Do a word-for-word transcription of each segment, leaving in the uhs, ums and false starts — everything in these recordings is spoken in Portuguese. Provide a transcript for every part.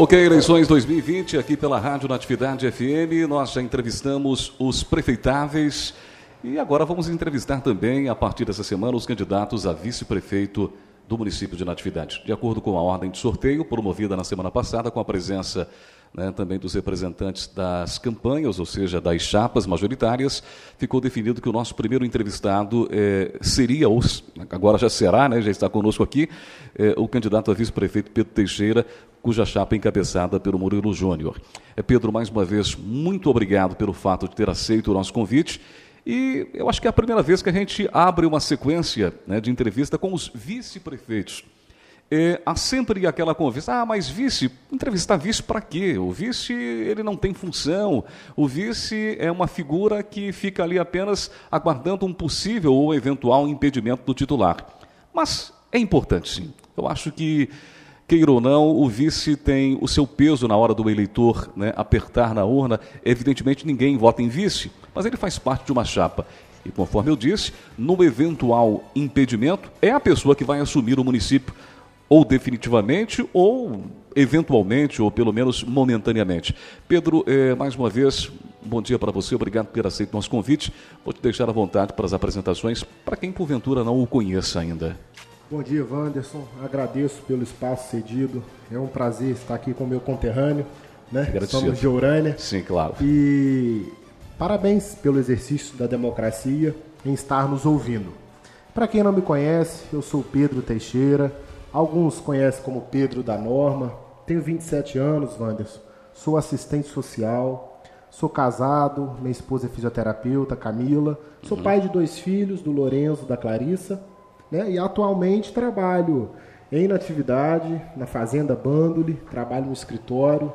Ok, eleições dois mil e vinte, aqui pela Rádio Natividade F M, nós já entrevistamos os prefeitáveis e agora vamos entrevistar também, a partir dessa semana, os candidatos a vice-prefeito do município de Natividade. De acordo com a ordem de sorteio, promovida na semana passada, com a presença né, também dos representantes das campanhas, ou seja, das chapas majoritárias, ficou definido que o nosso primeiro entrevistado eh, seria, ou agora já será, né, já está conosco aqui, eh, o candidato a vice-prefeito Pedro Teixeira, cuja chapa é encabeçada pelo Murilo Júnior. É, Pedro, mais uma vez, muito obrigado pelo fato de ter aceito o nosso convite. E eu acho que é a primeira vez que a gente abre uma sequência né, de entrevista com os vice-prefeitos. É, há sempre aquela conversa, ah, mas vice, entrevistar vice para quê? O vice, ele não tem função, o vice é uma figura que fica ali apenas aguardando um possível ou eventual impedimento do titular. Mas é importante, sim. Eu acho que, queira ou não, o vice tem o seu peso na hora do eleitor né, apertar na urna. Evidentemente, ninguém vota em vice, mas ele faz parte de uma chapa. E, conforme eu disse, no eventual impedimento, é a pessoa que vai assumir o município, ou definitivamente, ou eventualmente, ou pelo menos momentaneamente. Pedro, eh, mais uma vez, bom dia para você, obrigado por ter aceito o nosso convite. Vou te deixar à vontade para as apresentações, para quem porventura não o conheça ainda. Bom dia, Wanderson. Agradeço pelo espaço cedido. É um prazer estar aqui com o meu conterrâneo, né? Agradecido. Somos de Orânia. Sim, claro. E parabéns pelo exercício da democracia em estar nos ouvindo. Para quem não me conhece, eu sou Pedro Teixeira. Alguns conhecem como Pedro da Norma. Tenho vinte e sete anos, Wanderson. Sou assistente social. Sou casado. Minha esposa é fisioterapeuta, Camila. Sou uhum. pai de dois filhos, do Lorenzo e da Clarissa. Né? E atualmente trabalho em Natividade, na Fazenda Bandoli. Trabalho no escritório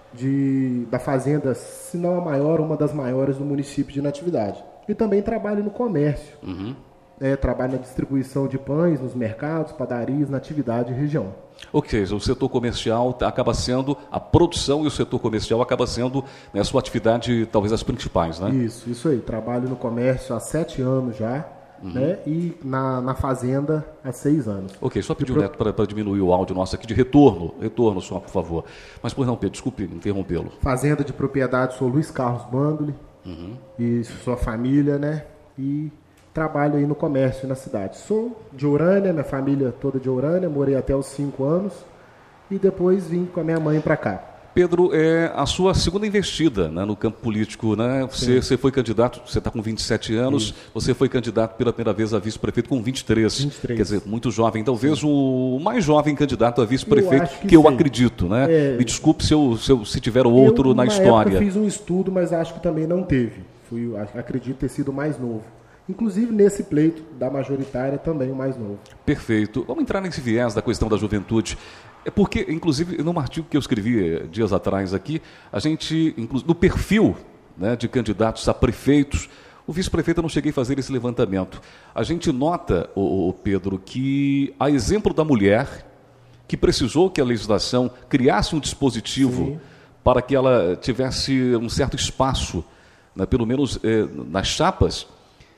de, da fazenda, se não a maior, uma das maiores do município de Natividade. E também trabalho no comércio. Uhum. É, trabalho na distribuição de pães nos mercados, padarias, Natividade e região. Ok, o setor comercial acaba sendo, a produção e o setor comercial acaba sendo né, a sua atividade, talvez as principais, né? Isso, isso aí. Trabalho no comércio há sete anos já. Uhum. Né? E na, na fazenda há seis anos. Ok, só pedir o pro... Neto para diminuir o áudio nosso aqui de retorno, retorno só, por favor. Mas, pois não, Pedro, desculpe interrompê-lo. Fazenda de propriedade, sou Luiz Carlos Bandoli uhum. e sua família, né? E trabalho aí no comércio na cidade. Sou de Orânia, minha família toda de Orânia, morei até os cinco anos e depois vim com a minha mãe para cá. Pedro, é a sua segunda investida né, no campo político, né? Você, você foi candidato, você está com vinte e sete anos, Sim. você foi candidato pela primeira vez a vice-prefeito com vinte e três. vinte e três. Quer dizer, muito jovem, talvez Sim. o mais jovem candidato a vice-prefeito que, que eu acredito, né? É... Me desculpe se, eu, se, eu, se tiver outro eu, na, na história. Eu fiz um estudo, mas acho que também não teve. Fui, acredito ter sido o mais novo. Inclusive nesse pleito da majoritária também o mais novo. Perfeito. Vamos entrar nesse viés da questão da juventude. É porque, inclusive, num artigo que eu escrevi dias atrás aqui, a gente, no perfil né, de candidatos a prefeitos, o vice-prefeito eu não cheguei a fazer esse levantamento. A gente nota, o, o Pedro, que a exemplo da mulher, que precisou que a legislação criasse um dispositivo Sim. para que ela tivesse um certo espaço, né, pelo menos eh, nas chapas,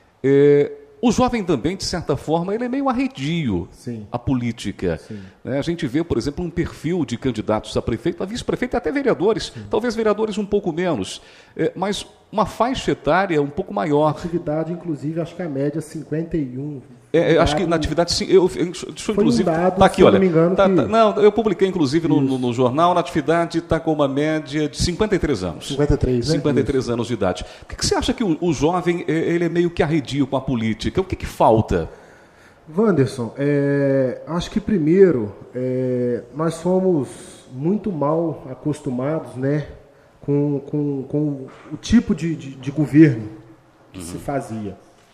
eh, o jovem também, de certa forma, ele é meio arredio Sim. à política. Né? A gente vê, por exemplo, um perfil de candidatos a prefeito, a vice-prefeito e até vereadores, Sim. talvez vereadores um pouco menos, é, mas uma faixa etária um pouco maior. Atividade, inclusive, acho que a média é cinquenta e um. É, acho que na atividade, sim, eu, eu, deixa eu, Foi inclusive, um dado, tá aqui, se olha, não me engano, tá, que... tá, não, eu publiquei, inclusive, no, no, no jornal, na atividade está com uma média de cinquenta e três anos. cinquenta e três, né? cinquenta e três Isso. anos de idade. Por que, que você acha que o, o jovem, ele é meio que arredio com a política? O que, que falta? Wanderson, é, acho que primeiro, é, nós somos muito mal acostumados, né, com, com, com o tipo de, de, de governo que uhum. se fazia.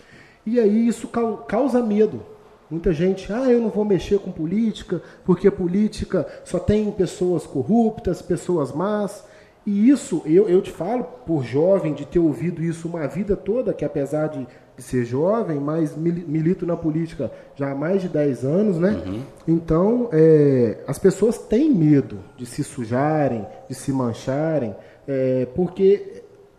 E aí isso causa medo. Muita gente, ah, eu não vou mexer com política, porque política só tem pessoas corruptas, pessoas más. E isso, eu, eu te falo, por jovem, de ter ouvido isso uma vida toda, que apesar de, de ser jovem, mas milito na política já há mais de dez anos, né? Uhum. Então, é, as pessoas têm medo de se sujarem, de se mancharem, é, porque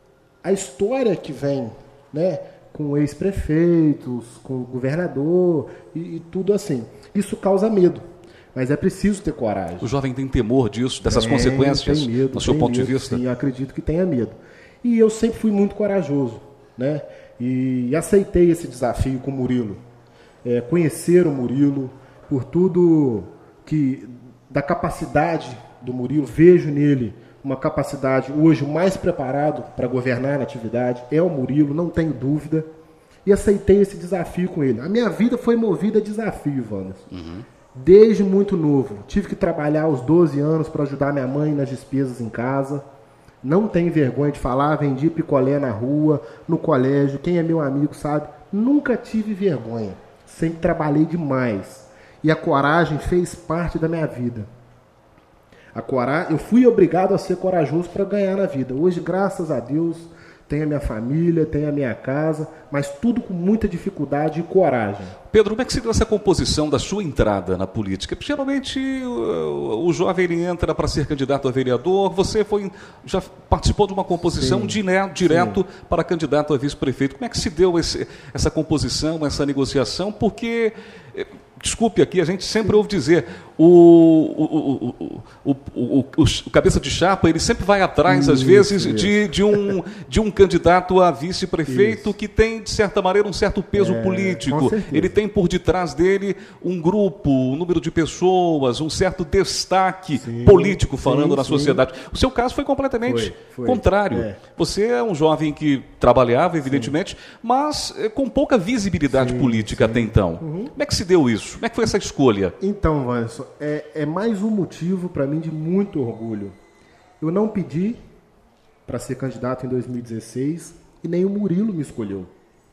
a história que vem, né? Com ex-prefeitos, com o governador e, e tudo assim. Isso causa medo. mas é preciso ter coragem. O jovem tem temor disso, dessas tem, consequências, tem medo, do seu tem ponto medo, de vista? Sim, acredito que tenha medo. E eu sempre fui muito corajoso, né? E aceitei esse desafio com o Murilo. É, conhecer o Murilo, por tudo que, da capacidade do Murilo, vejo nele uma capacidade, hoje, o mais preparado para governar na atividade, é o Murilo, não tenho dúvida. E aceitei esse desafio com ele. A minha vida foi movida a desafio, Wander. Uhum. Desde muito novo. Tive que trabalhar aos doze anos para ajudar minha mãe nas despesas em casa. Não tenho vergonha de falar, vendi picolé na rua, no colégio. Quem é meu amigo sabe. Nunca tive vergonha. Sempre trabalhei demais. E a coragem fez parte da minha vida. A coragem, eu fui obrigado a ser corajoso para ganhar na vida. Hoje, graças a Deus, tenho a minha família, tenho a minha casa, mas tudo com muita dificuldade e coragem. Pedro, como é que se deu essa composição da sua entrada na política? Porque, geralmente o, o jovem ele entra para ser candidato a vereador, você foi, já participou de uma composição Sim. direto, direto Sim. para candidato a vice-prefeito. Como é que se deu esse, essa composição, essa negociação? Porque... Desculpe aqui, a gente sempre ouve dizer, o, o, o, o, o, o, o cabeça de chapa, ele sempre vai atrás, isso, às vezes, de, de, um, de um candidato a vice-prefeito que tem, de certa maneira, um certo peso é, político. Ele tem por detrás dele um grupo, um número de pessoas, um certo destaque sim, político falando sim, na sociedade. Sim. O seu caso foi completamente foi, foi. contrário. É. Você é um jovem que trabalhava, evidentemente, sim. mas é, com pouca visibilidade sim, política sim. até então. Uhum. Como é que se deu isso? Como é que foi essa escolha? Então, Wanderson, é, é mais um motivo para mim de muito orgulho. Eu não pedi para ser candidato em dois mil e dezesseis e nem o Murilo me escolheu.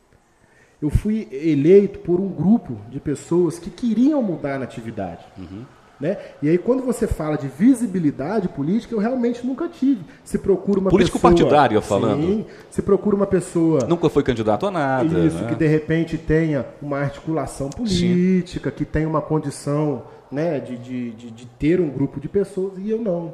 Eu fui eleito por um grupo de pessoas que queriam mudar na atividade. Uhum. Né? E aí, quando você fala de visibilidade política, eu realmente nunca tive. Se procura uma político pessoa... Político partidário, falando. Sim, se procura uma pessoa... Nunca foi candidato a nada. Isso, né? que de repente tenha uma articulação política, sim. que tenha uma condição, né, de, de, de, de ter um grupo de pessoas, e eu não.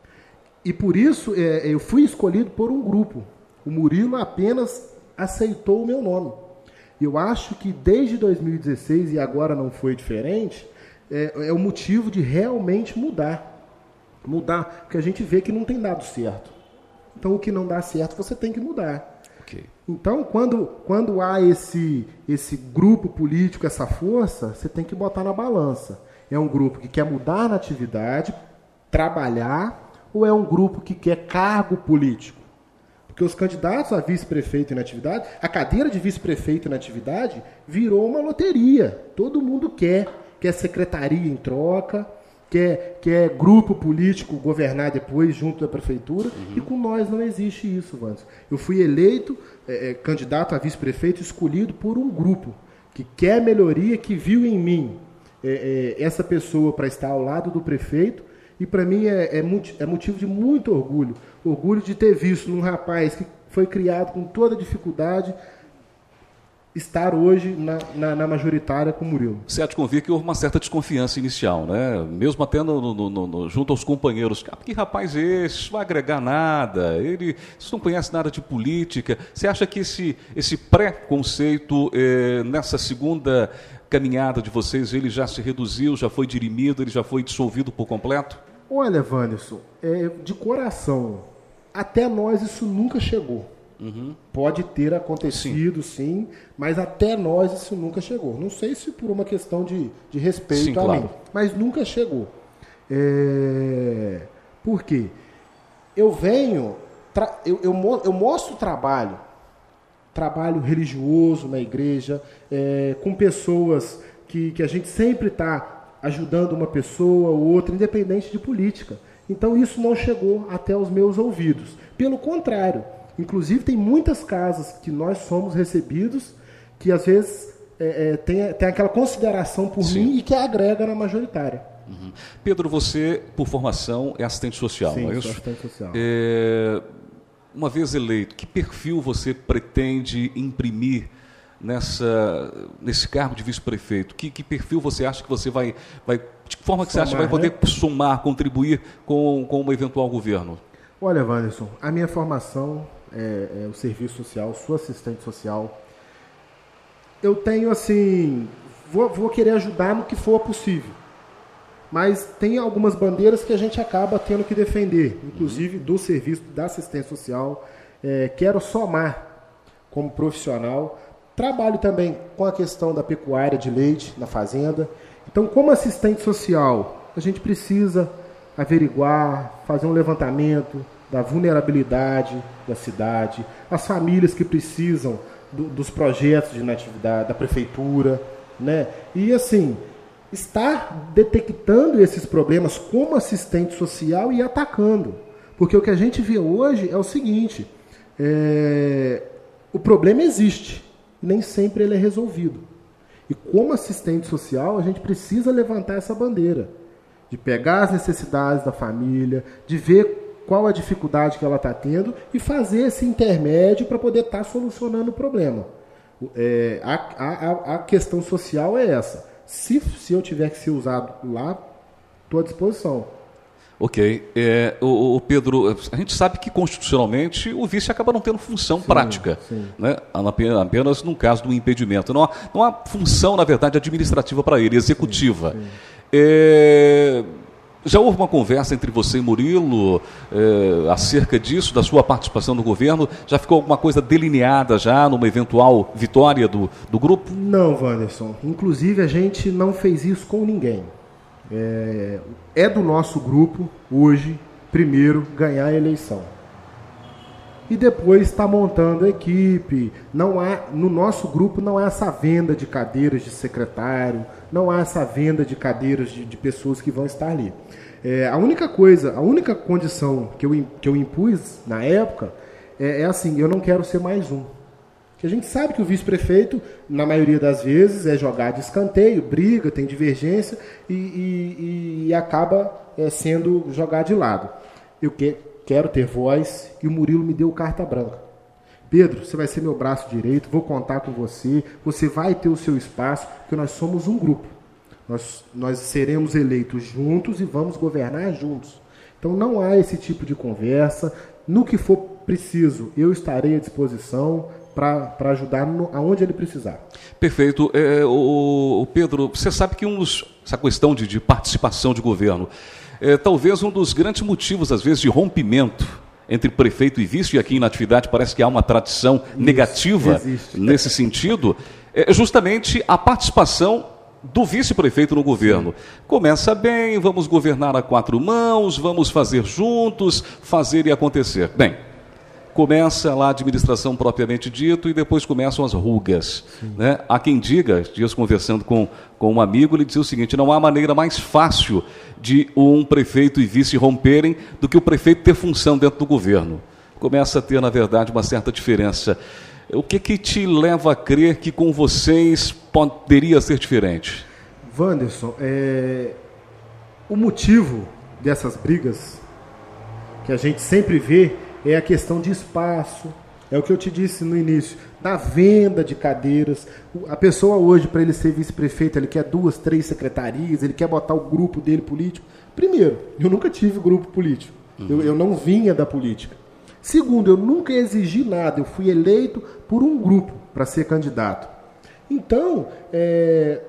E por isso, é, eu fui escolhido por um grupo. O Murilo apenas aceitou o meu nome. Eu acho que desde dois mil e dezesseis, e agora não foi diferente... É, é o motivo de realmente mudar. Mudar, porque a gente vê que não tem dado certo. Então, o que não dá certo, você tem que mudar. Okay. Então, quando, quando há esse, esse grupo político, essa força, você tem que botar na balança. É um grupo que quer mudar na atividade, trabalhar, ou é um grupo que quer cargo político? Porque os candidatos a vice-prefeito na atividade, a cadeira de vice-prefeito na atividade virou uma loteria. Todo mundo quer. Quer secretaria em troca, quer, quer grupo político governar depois junto da prefeitura, uhum. e com nós não existe isso, Wanderson. Eu fui eleito é, candidato a vice-prefeito escolhido por um grupo que quer melhoria, que viu em mim é, é, essa pessoa para estar ao lado do prefeito, e para mim é, é, é motivo de muito orgulho. Orgulho de ter visto um rapaz que foi criado com toda dificuldade, estar hoje na, na, na majoritária com o Murilo. Você há de convir que houve uma certa desconfiança inicial, né? Mesmo até no, no, no, no, junto aos companheiros. Ah, que rapaz é esse? Isso não vai agregar nada. Ele isso não conhece nada de política. Você acha que esse, esse pré-conceito, eh, nessa segunda caminhada de vocês, ele já se reduziu, já foi dirimido, ele já foi dissolvido por completo? Olha, Wanderson, é, de coração, até nós isso nunca chegou. Uhum. Pode ter acontecido, sim. sim, mas até nós isso nunca chegou. Não sei se por uma questão de, de respeito sim, a claro. mim, mas nunca chegou. É... Por quê? Eu venho, tra... eu, eu, mo... eu mostro trabalho, trabalho religioso na igreja, é... com pessoas que, que a gente sempre está ajudando uma pessoa ou outra, independente de política. Então isso não chegou até os meus ouvidos. Pelo contrário, inclusive, tem muitas casas que nós somos recebidos que, às vezes, é, é, tem, tem aquela consideração por Sim. mim e que agrega na majoritária. Uhum. Pedro, você, por formação, é assistente social, Sim, não é isso? Sou assistente social. É, uma vez eleito, que perfil você pretende imprimir nessa, nesse cargo de vice-prefeito? Que, que perfil você acha que você vai... vai de que forma que somar, você acha que vai poder né? somar, contribuir com, com um eventual governo? Olha, Wanderson, a minha formação... É, é o serviço social, sou assistente social. Eu tenho assim, vou, vou querer ajudar no que for possível. mas tem algumas bandeiras que a gente acaba tendo que defender, inclusive do serviço da assistência social. É, quero somar como profissional, trabalho também com a questão da pecuária de leite na fazenda. Então, como assistente social, a gente precisa averiguar, fazer um levantamento da vulnerabilidade da cidade, as famílias que precisam do, dos projetos de natividade da prefeitura, né? E assim, estar detectando esses problemas como assistente social e atacando. Porque o que a gente vê hoje é o seguinte, é, o problema existe, e nem sempre ele é resolvido. E como assistente social, a gente precisa levantar essa bandeira, de pegar as necessidades da família, de ver qual a dificuldade que ela está tendo e fazer esse intermédio para poder estar tá solucionando o problema. É, a, a, a questão social é essa. Se, se eu tiver que ser usado lá, estou à disposição. Ok. É, o, o Pedro, a gente sabe que constitucionalmente o vice acaba não tendo função sim, prática, sim. Né? Apenas no caso do impedimento. Não há, não há função, na verdade, administrativa para ele, executiva. Sim, sim. É... Já houve uma conversa entre você e Murilo é, acerca disso, da sua participação no governo? Já ficou alguma coisa delineada já numa eventual vitória do, do grupo? Não, Wanderson. Inclusive, a gente não fez isso com ninguém. É, é do nosso grupo, hoje, primeiro, ganhar a eleição. E depois está montando a equipe. Não há, no nosso grupo não há essa venda de cadeiras de secretário, não há essa venda de cadeiras de, de pessoas que vão estar ali. É, a única coisa, a única condição que eu, que eu impus na época é, é assim, eu não quero ser mais um. Porque a gente sabe que o vice-prefeito, na maioria das vezes, é jogado de escanteio, briga, tem divergência e, e, e acaba é, sendo jogado de lado. Eu que, quero ter voz e o Murilo me deu carta branca. Pedro, você vai ser meu braço direito, vou contar com você, você vai ter o seu espaço, porque nós somos um grupo. Nós, nós seremos eleitos juntos e vamos governar juntos. Então não há esse tipo de conversa. No que for preciso, eu estarei à disposição para ajudar no, aonde ele precisar. Perfeito. É, o, o Pedro, você sabe que uns, essa questão de, de participação de governo é talvez um dos grandes motivos, às vezes, de rompimento entre prefeito e vice, e aqui em Natividade parece que há uma tradição Isso, negativa existe. Nesse sentido, é justamente a participação do vice-prefeito no governo. Sim. Começa bem, vamos governar a quatro mãos, vamos fazer juntos, fazer e acontecer. Bem, começa lá a administração propriamente dito e depois começam as rugas. Né? Há quem diga, dias conversando com, com um amigo, ele dizia o seguinte, não há maneira mais fácil de um prefeito e vice romperem do que o prefeito ter função dentro do governo. Começa a ter, na verdade, uma certa diferença. O que que te leva a crer que com vocês poderia ser diferente? Wanderson, é... o motivo dessas brigas que a gente sempre vê é a questão de espaço, é o que eu te disse no início, da venda de cadeiras. A pessoa hoje, para ele ser vice-prefeito, ele quer duas, três secretarias, ele quer botar o grupo dele político. Primeiro, eu nunca tive grupo político, uhum. eu, eu não vinha da política. Segundo, eu nunca exigi nada, eu fui eleito por um grupo para ser candidato. Então, é,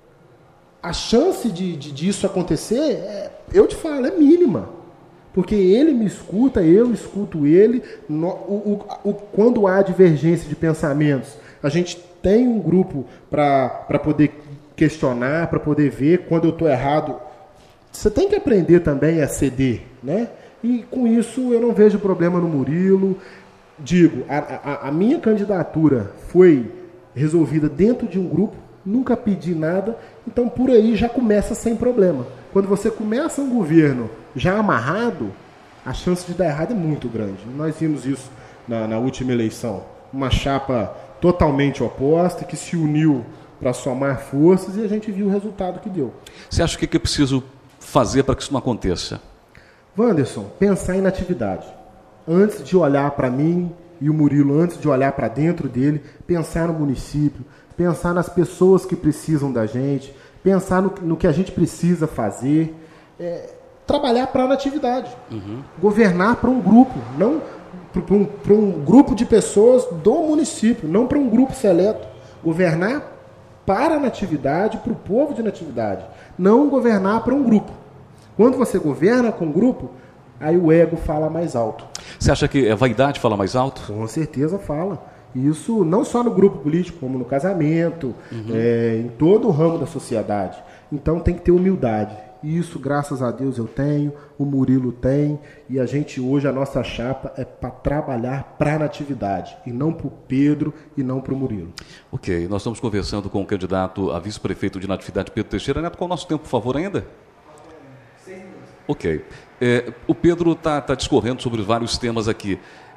a chance de, de, disso acontecer, é, eu te falo, é mínima. Porque ele me escuta, eu escuto ele. No, o, o, o, quando há divergência de pensamentos, a gente tem um grupo para poder questionar, para poder ver quando eu estou errado. Você tem que aprender também a ceder, né? E com isso eu não vejo problema no Murilo. Digo, a, a, a minha candidatura foi resolvida dentro de um grupo, nunca pedi nada, então por aí já começa sem problema. Quando você começa um governo já amarrado, a chance de dar errado é muito grande. Nós vimos isso na, na última eleição. Uma chapa totalmente oposta, que se uniu para somar forças e a gente viu o resultado que deu. Você acha que é preciso fazer para que isso não aconteça? Wanderson, pensar em atividade. Antes de olhar para mim e o Murilo, antes de olhar para dentro dele, pensar no município, pensar nas pessoas que precisam da gente, pensar no, no que a gente precisa fazer, é, trabalhar para a atividade, uhum. governar para um grupo, não para um, para um grupo de pessoas do município, não para um grupo seleto, governar para a Natividade, para o povo de Natividade. Não governar para um grupo. Quando você governa com um grupo, aí o ego fala mais alto. Você acha que a vaidade fala mais alto? Com certeza fala. Isso não só no grupo político, como no casamento, uhum. é, em todo o ramo da sociedade. Então tem que ter humildade. Isso, graças a Deus, eu tenho, o Murilo tem, e a gente hoje, a nossa chapa é para trabalhar para a Natividade, e não para o Pedro e não para o Murilo. Ok, nós estamos conversando com o candidato a vice-prefeito de Natividade, Pedro Teixeira Neto. Qual é o nosso tempo, por favor, ainda? Seis minutos. Ok. É, o Pedro está tá discorrendo sobre vários temas aqui.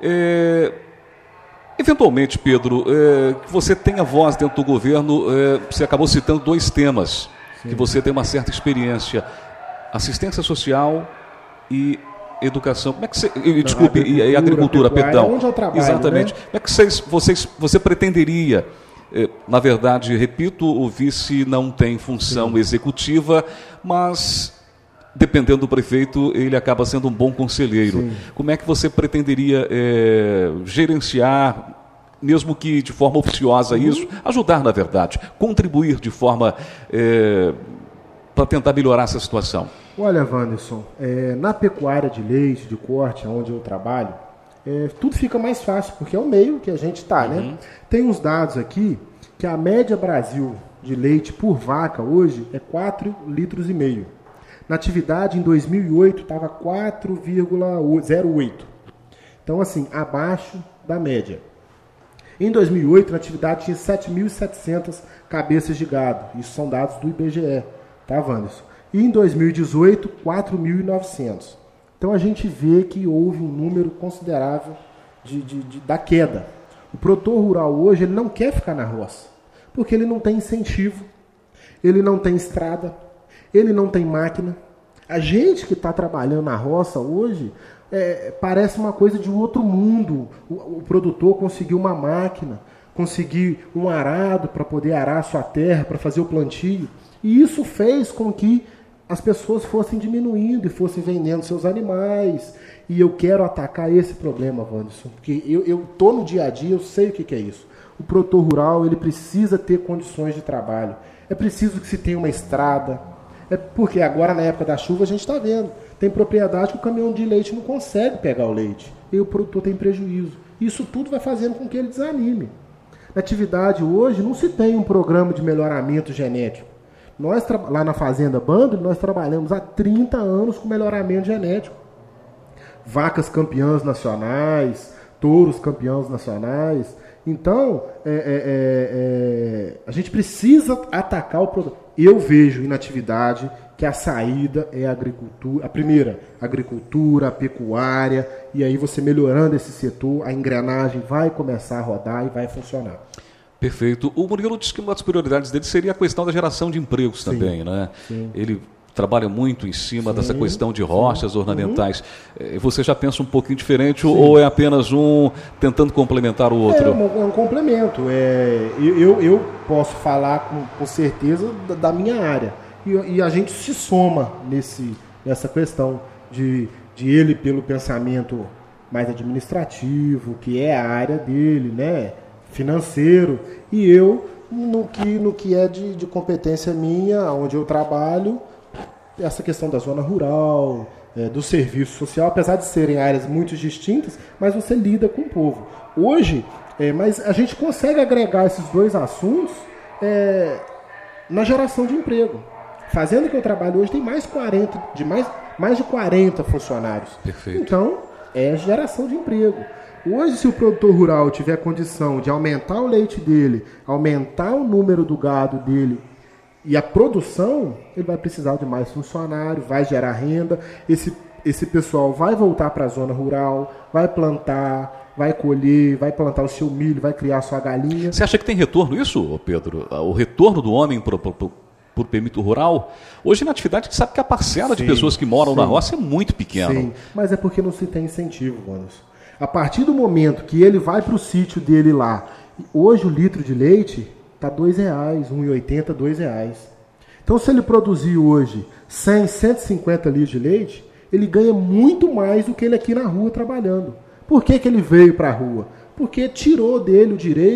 É, eventualmente, Pedro, é, que você tenha voz dentro do governo, é, você acabou citando dois temas. Sim. Que você tem uma certa experiência, assistência social e educação. Como é que você, Não, desculpe, agricultura, e agricultura, perdão. Onde eu trabalho, exatamente. Né? Como é que vocês, vocês, você pretenderia? Eh, na verdade, repito, o vice não tem função Sim. executiva, mas dependendo do prefeito, ele acaba sendo um bom conselheiro. Sim. Como é que você pretenderia eh, gerenciar, mesmo que de forma oficiosa uhum. isso, ajudar, na verdade, contribuir de forma é, para tentar melhorar essa situação? Olha, Wanderson, é, na pecuária de leite, de corte, onde eu trabalho, é, tudo fica mais fácil, porque é o meio que a gente está, uhum. né? Tem uns dados aqui que a média Brasil de leite por vaca hoje é quatro litros e meio. Natividade, em dois mil e oito, estava quatro vírgula zero oito. Então, assim, abaixo da média. Em dois mil e oito, a Natividade tinha sete mil e setecentas cabeças de gado. Isso são dados do I B G E, tá, Wanderson? E em dois mil e dezoito, quatro mil e novecentos. Então a gente vê que houve um número considerável de, de, de, da queda. O produtor rural hoje ele não quer ficar na roça, porque ele não tem incentivo, ele não tem estrada, ele não tem máquina. A gente que está trabalhando na roça hoje... É, parece uma coisa de um outro mundo. O, o produtor conseguiu uma máquina, conseguir um arado para poder arar a sua terra, para fazer o plantio. E isso fez com que as pessoas fossem diminuindo e fossem vendendo seus animais. E eu quero atacar esse problema, Wanderson, porque eu estou no dia a dia, eu sei o que, que é isso. O produtor rural ele precisa ter condições de trabalho. É preciso que se tenha uma estrada. É porque agora, na época da chuva, a gente está vendo. Tem propriedade que o caminhão de leite não consegue pegar o leite. E o produtor tem prejuízo. Isso tudo vai fazendo com que ele desanime. Na atividade hoje, não se tem um programa de melhoramento genético. Nós, lá na Fazenda Bando, nós trabalhamos há trinta anos com melhoramento genético. Vacas campeãs nacionais, touros campeãs nacionais. Então, é, é, é, a gente precisa atacar o produto. Eu vejo em atividade que a saída é a agricultura, a primeira, a agricultura, a pecuária, e aí você melhorando esse setor, a engrenagem vai começar a rodar e vai funcionar. Perfeito. O Murilo disse que uma das prioridades dele seria a questão da geração de empregos sim, também, né? Sim. Ele trabalha muito em cima sim, dessa questão de rochas sim. ornamentais. Uhum. Você já pensa um pouquinho diferente sim. ou é apenas um tentando complementar o outro? É um, é um complemento. É, eu, eu posso falar com, com certeza da, da minha área. E, e a gente se soma nesse, nessa questão de, de ele pelo pensamento mais administrativo, que é a área dele, né? Financeiro, e eu no que, no que é de, de competência minha, onde eu trabalho, essa questão da zona rural, é, do serviço social, apesar de serem áreas muito distintas, mas você lida com o povo. Hoje, é, mas a gente consegue agregar esses dois assuntos é, na geração de emprego. Fazenda que eu trabalho hoje tem mais, quarenta, de mais, mais de quarenta funcionários. Perfeito. Então, é geração de emprego. Hoje, se o produtor rural tiver condição de aumentar o leite dele, aumentar o número do gado dele e a produção, ele vai precisar de mais funcionário, vai gerar renda, esse, esse pessoal vai voltar para a zona rural, vai plantar, vai colher, vai plantar o seu milho, vai criar a sua galinha. Você acha que tem retorno isso, Pedro? O retorno do homem para o por permito rural? Hoje na atividade a gente sabe que a parcela sim, de pessoas que moram sim, na roça é muito pequena. Sim, mas é porque não se tem incentivo, Wanderson. A partir do momento que ele vai para o sítio dele lá, hoje o litro de leite está dois reais, um real e oitenta centavos, dois reais. Então se ele produzir hoje cem, cento e cinquenta litros de leite, ele ganha muito mais do que ele aqui na rua trabalhando. Por que, que ele veio para a rua? Porque tirou dele o direito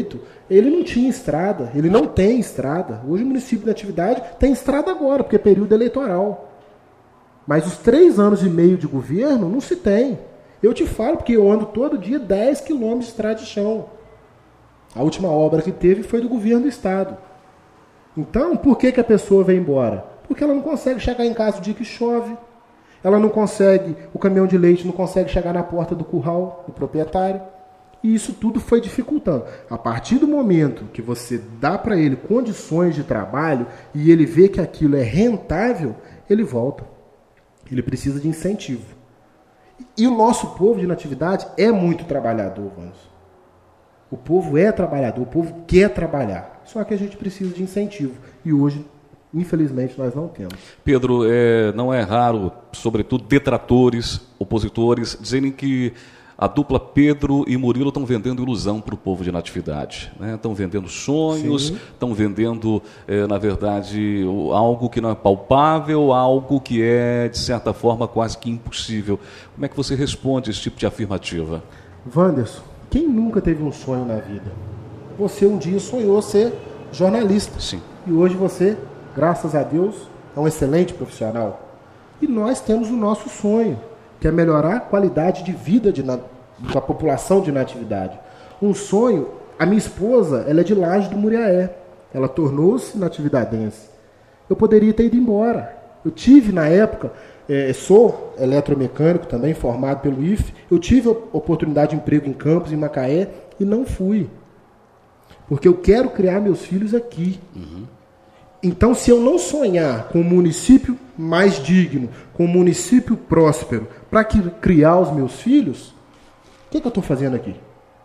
ele não tinha estrada, ele não tem estrada. Hoje o município de Natividade tem estrada agora, porque é período eleitoral. Mas os três anos e meio de governo não se tem. Eu te falo porque eu ando todo dia dez quilômetros de estrada de chão. A última obra que teve foi do governo do estado. Então, por que, que a pessoa vem embora? Porque ela não consegue chegar em casa no dia que chove. Ela não consegue, o caminhão de leite não consegue chegar na porta do curral do proprietário. E isso tudo foi dificultando. A partir do momento que você dá para ele condições de trabalho e ele vê que aquilo é rentável, ele volta. Ele precisa de incentivo. E o nosso povo de Natividade é muito trabalhador, vamos. O povo é trabalhador, o povo quer trabalhar. Só que a gente precisa de incentivo. E hoje, infelizmente, nós não temos. Pedro, é, não é raro, sobretudo detratores, opositores, dizerem que a dupla Pedro e Murilo estão vendendo ilusão para o povo de Natividade. Né? Estão vendendo sonhos, Sim. estão vendendo, é, na verdade, algo que não é palpável, algo que é, de certa forma, quase que impossível. Como é que você responde a esse tipo de afirmativa? Wanderson, quem nunca teve um sonho na vida? Você um dia sonhou ser jornalista. Sim. E hoje você, graças a Deus, é um excelente profissional. E nós temos o nosso sonho, que é melhorar a qualidade de vida de, da população de Natividade. Um sonho, a minha esposa, ela é de Laje do Muriaé. Ela tornou-se natividadense. Eu poderia ter ido embora. Eu tive, na época, é, sou eletromecânico também, formado pelo I F E. Eu tive a oportunidade de emprego em Campos, em Macaé, e não fui. Porque eu quero criar meus filhos aqui. Uhum. Então, se eu não sonhar com um município mais digno, com um município próspero, para criar os meus filhos, o que, que eu estou fazendo aqui?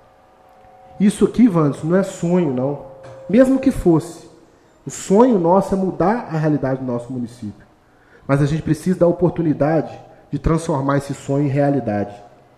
Isso aqui, Wanderson, não é sonho, não. Mesmo que fosse. O sonho nosso é mudar a realidade do nosso município. Mas a gente precisa da oportunidade de transformar esse sonho em realidade.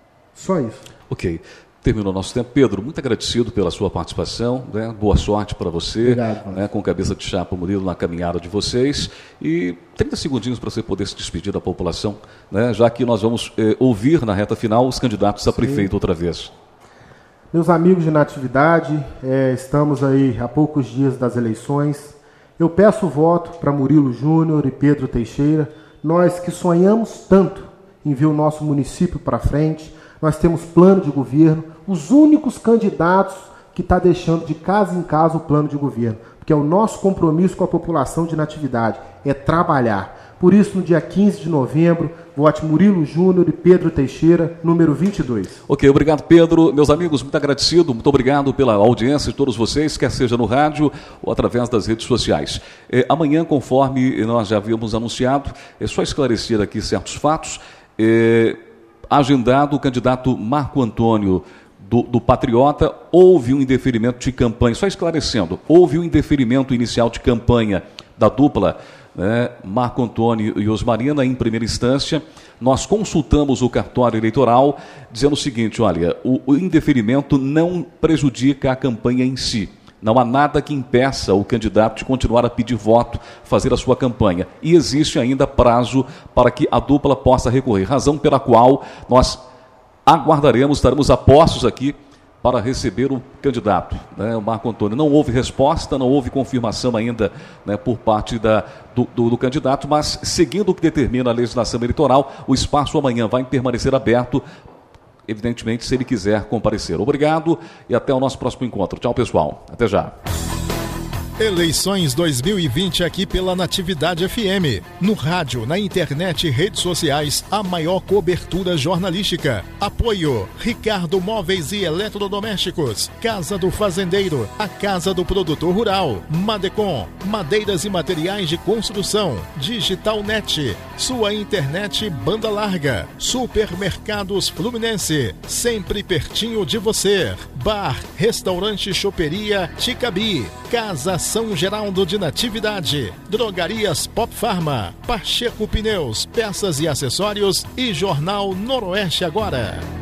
Só isso. Ok. Terminou nosso tempo. Pedro, muito agradecido pela sua participação, né? Boa sorte para você. Obrigado, né? Com cabeça de chapa, Murilo, na caminhada de vocês. E trinta segundinhos para você poder se despedir da população, né? Já que nós vamos eh, ouvir na reta final os candidatos a Sim. prefeito outra vez. Meus amigos de Natividade, eh, estamos aí há poucos dias das eleições. Eu peço voto para Murilo Júnior e Pedro Teixeira. Nós que sonhamos tanto em ver o nosso município para frente. Nós temos plano de governo, os únicos candidatos que estão tá deixando de casa em casa o plano de governo, porque é o nosso compromisso com a população de Natividade, é trabalhar. Por isso, no dia quinze de novembro, vote Murilo Júnior e Pedro Teixeira, número vinte e dois. Ok, obrigado, Pedro. Meus amigos, muito agradecido, muito obrigado pela audiência de todos vocês, quer seja no rádio ou através das redes sociais. É, amanhã, conforme nós já havíamos anunciado, é só esclarecer aqui certos fatos. É, agendado o candidato Marco Antônio do, do Patriota, houve um indeferimento de campanha, só esclarecendo, houve um indeferimento inicial de campanha da dupla, né, Marco Antônio e Osmarina, em primeira instância. Nós consultamos o cartório eleitoral dizendo o seguinte, olha, o, o indeferimento não prejudica a campanha em si. Não há nada que impeça o candidato de continuar a pedir voto, fazer a sua campanha. E existe ainda prazo para que a dupla possa recorrer, razão pela qual nós aguardaremos, estaremos a postos aqui para receber o candidato, né, o Marco Antônio. Não houve resposta, não houve confirmação ainda, né, por parte da, do, do, do candidato, mas seguindo o que determina a legislação eleitoral, o espaço amanhã vai permanecer aberto, evidentemente, se ele quiser comparecer. Obrigado e até o nosso próximo encontro. Tchau, pessoal. Até já. Eleições dois mil e vinte aqui pela Natividade F M. No rádio, na internet e redes sociais, a maior cobertura jornalística. Apoio: Ricardo Móveis e Eletrodomésticos, Casa do Fazendeiro, a Casa do Produtor Rural, Madecom, Madeiras e Materiais de Construção, Digital Net, sua internet banda larga, Supermercados Fluminense, sempre pertinho de você. Bar, Restaurante Choperia Ticabi, Casa São Geraldo de Natividade, Drogarias Pop Pharma, Pacheco Pneus, Peças e Acessórios e Jornal Noroeste Agora.